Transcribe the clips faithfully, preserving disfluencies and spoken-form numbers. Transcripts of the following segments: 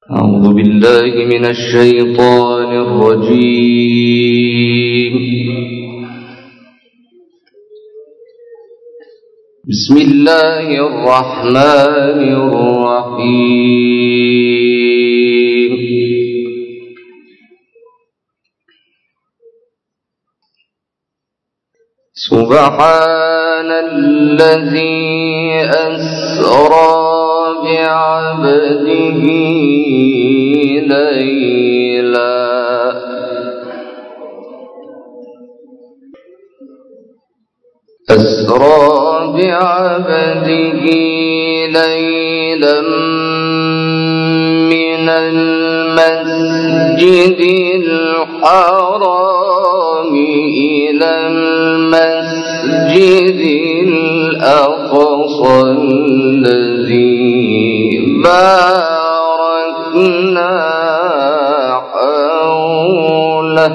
أعوذ بالله من الشيطان الرجيم. بسم الله الرحمن الرحيم. سبحان الذي أسرى بعبده ليلا أسرى بعبده ليلا من المسجد الحرام إلى المسجد الأقصى الذي باركنا حوله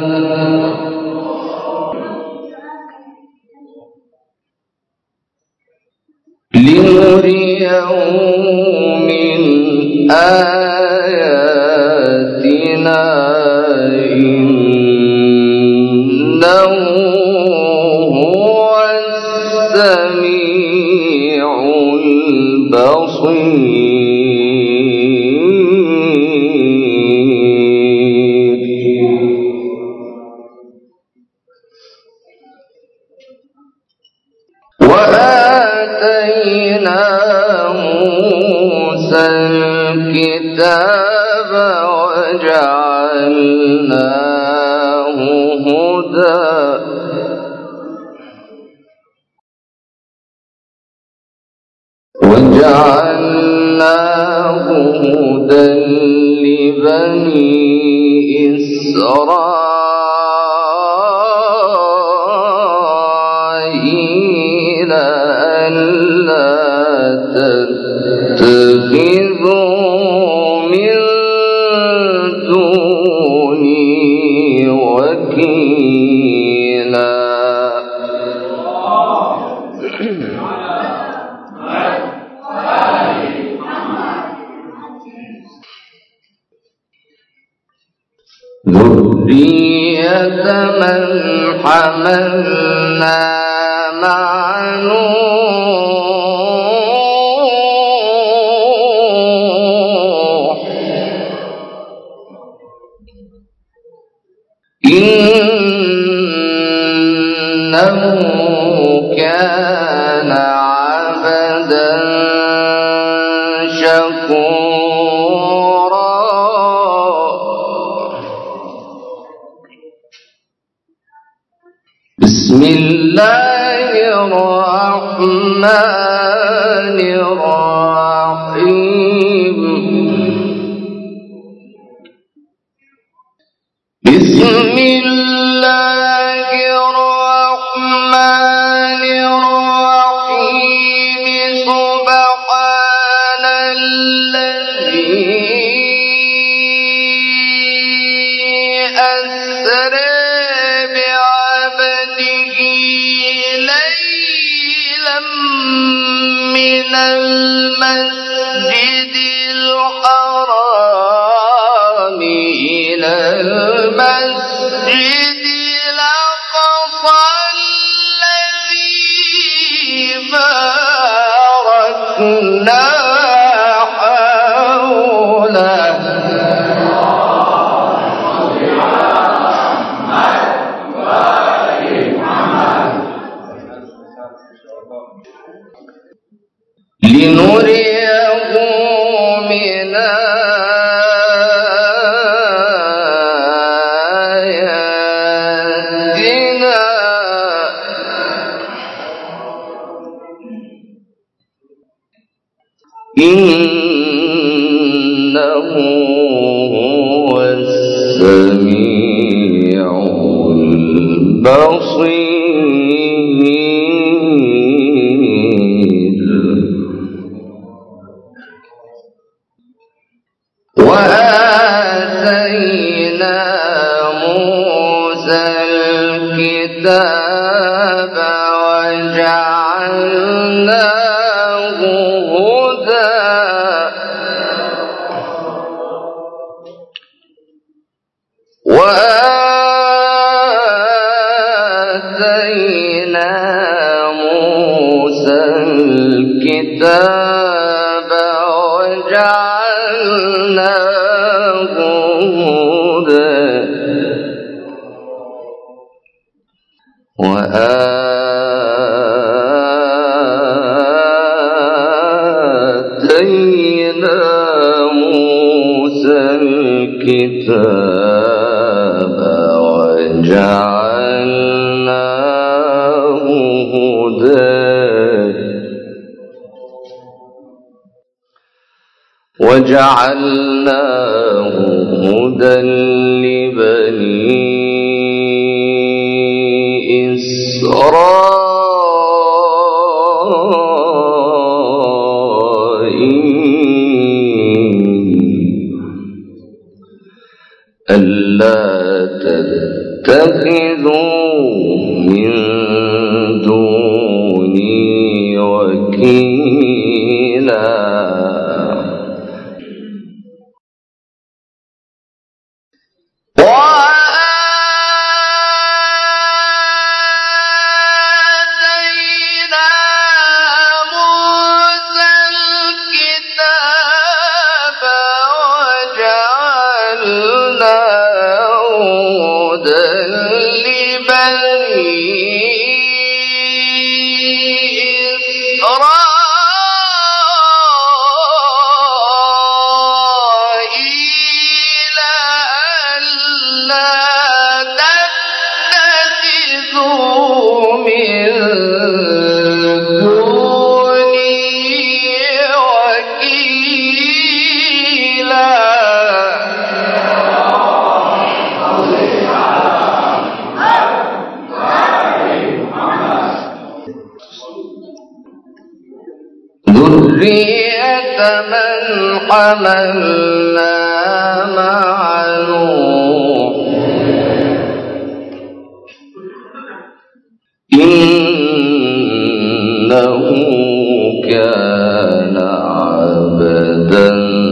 لنريه من آياتنا إنه هو السميع البصير. وآتينا موسى الكتاب وجعلناه هدى وجعلناه هدى لبني إسرائيل ألا تتخذوا من دوني وكيلا. ذرية من حملنا مع نوح إنه كان عبدا شكورا. بسم الله الرحمن الرحيم. بسم الله الرحمن الرحيم. سبحان الذي أسرى من المسجد الحرام إلى المسجد الأقصى الذي باركنا حوله لنريه من آياتنا إنه هو السميع البصير. وآتينا موسى الكتاب وجعلناه هدى آتينا موسى الكتاب وجعلناه هدى وآتينا موسى الكتاب وجعلناه هدى وجعلناه هدى لبني إسرائيل ألا تتخذوا من دوني وكيلا ذرية من حملنا مع نوح إنه كان عبدا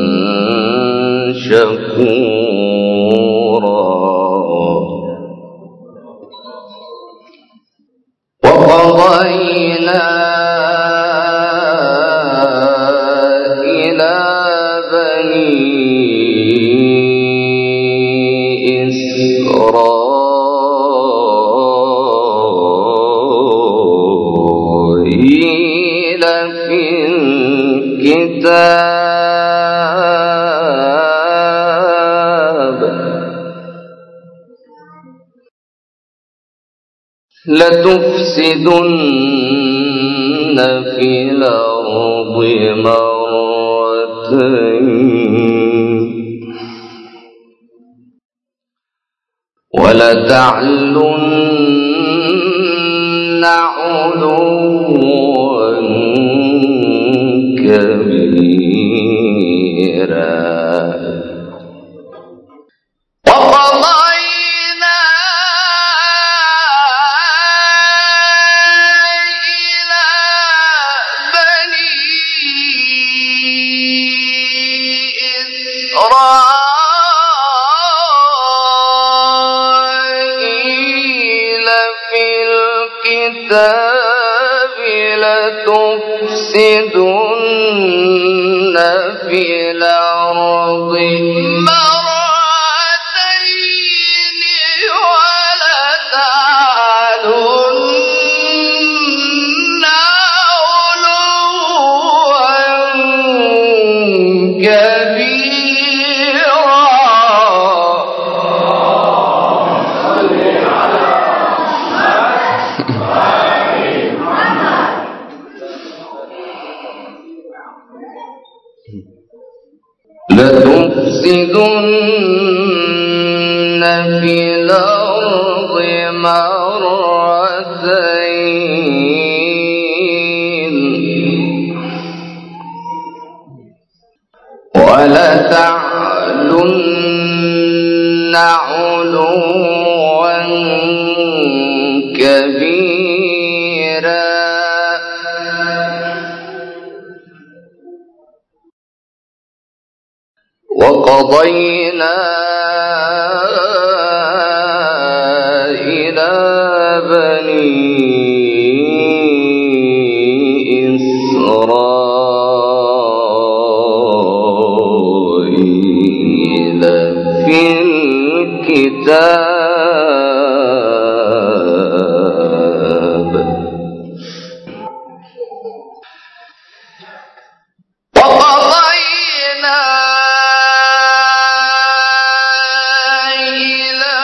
شكورا وقضينا إسرائيل في الكتاب لتفسدن في الأرض مرتين ولتعلن علوا كبيرا وقضينا إلى بني إسرائيل في الكتاب لتفسدن في الأرض مرتين ولتعلن علوا كبيرا لتفسدن في الأرض مرتين ولتعلن علوا كبيرا وقضينا إلى بني لفي الكتاب وقضينا إلى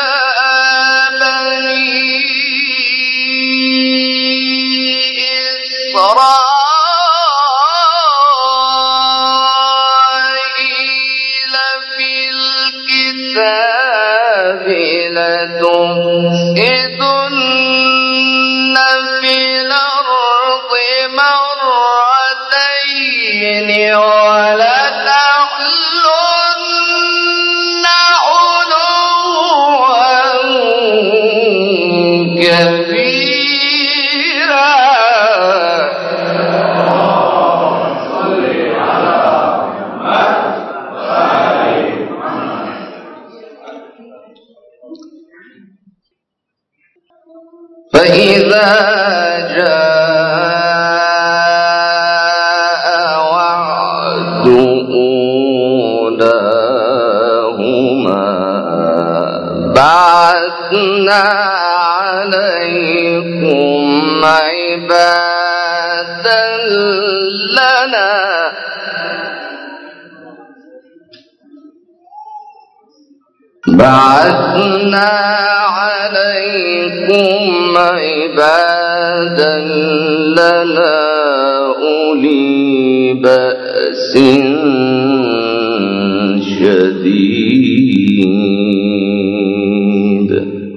بني إسرائيل في الكتاب لتفسدن في الأرض مرتين ولتعلن علوا كبيرا. فإذا جاء وعد أولاهما بعثنا عليكم عبادا لنا بعثنا عليكم عبادا لنا أولي بأس شديد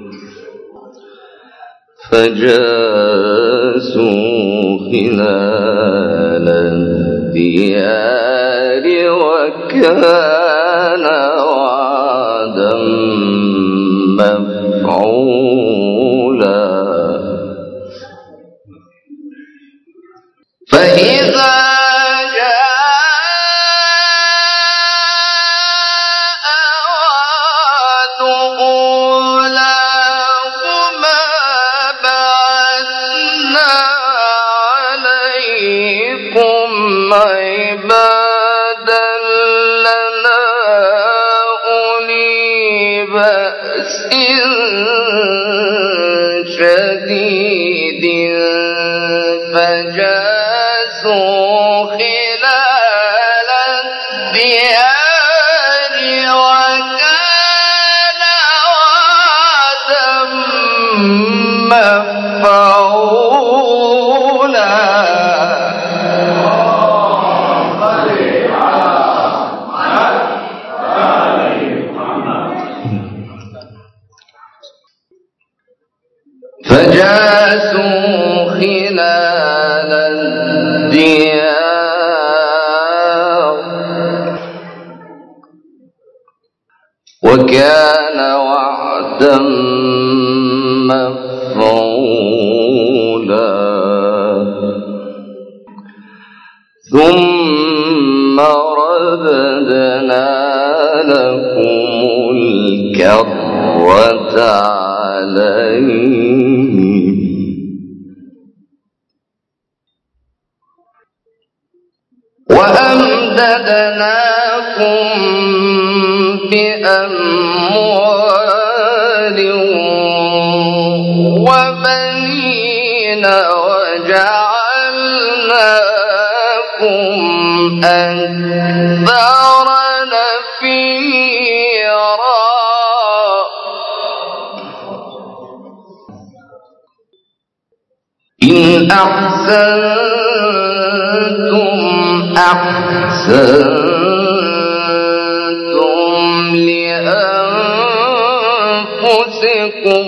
فجاسوا خلال الديار وكان وعدا مفعولا. فإذا جاء وعد أولاهما بعثنا عليكم عبادا لنا أولي بأس شديد فجاسوا خلال الديار وكان وعدا مفعولا. فجاسوا خلال الديار وكان وعدا مفعولا. ثم رددنا لكم الكرة عليهم وأمددناكم بأموال وبنين وجعلناكم أكثر نفيرا. إن أحسنتم أحسنتم لأنفسكم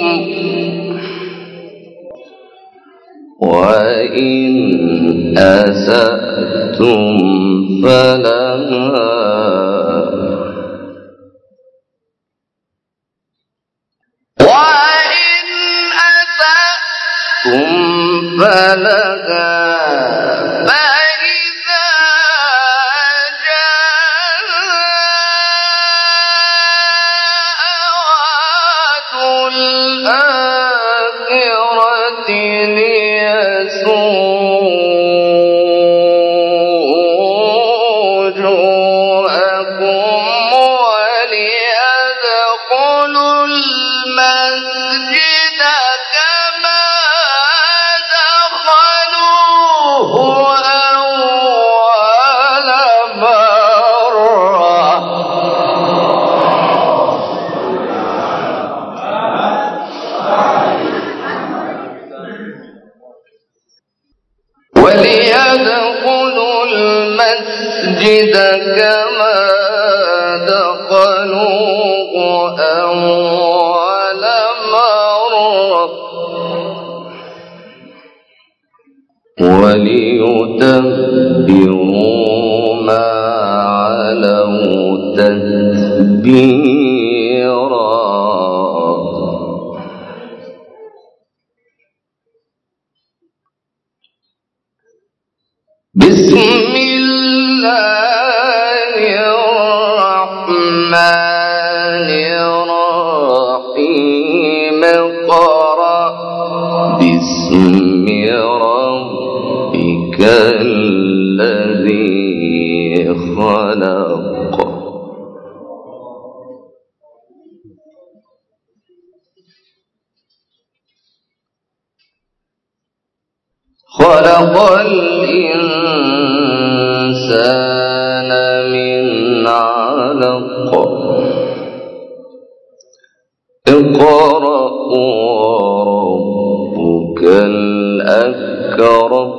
وإن أسأتم فلها وإن أسأتم فلها فإذا جاء وعد الآخرة ليسوءوا وجوهكم كما دخلوه أول مرة وليتبروا ما علوا تتبيرا. بسم الله الرحمن الرحيم. اقرأ باسم ربك الذي خلق. خلق الإنسان من علق. اقرأ وربك الأكرم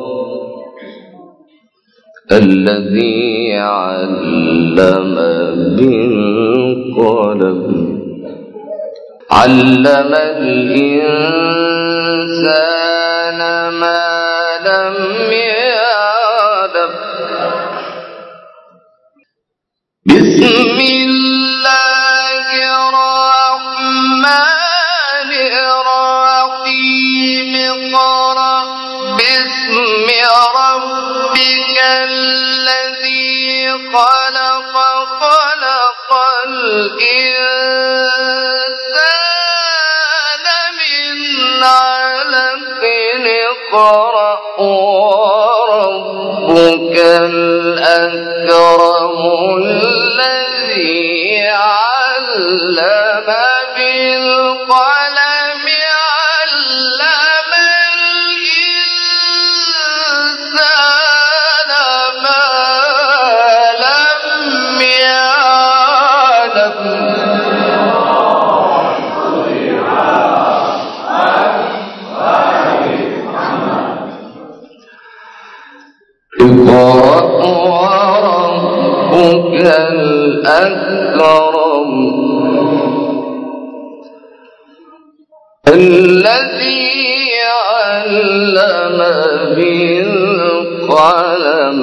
الذي علم بالقلم علم الإنسان ما لم يعلم. بسم الله الرحمن الرحيم. اقرأ باسم ربك الذي خلق. خلق الإنسان من علق. اقرأ وربك الأكرم الذي علم بالقلم علم الإنسان ما لم يعلم. اقرأ وربك الأكرم الذي علم بالقلم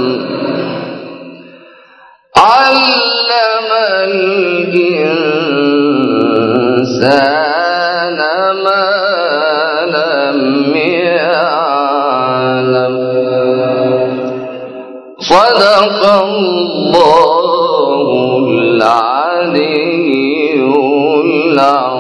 علم الإنسان ما لم يعلم. صدق الله العلي العظيم.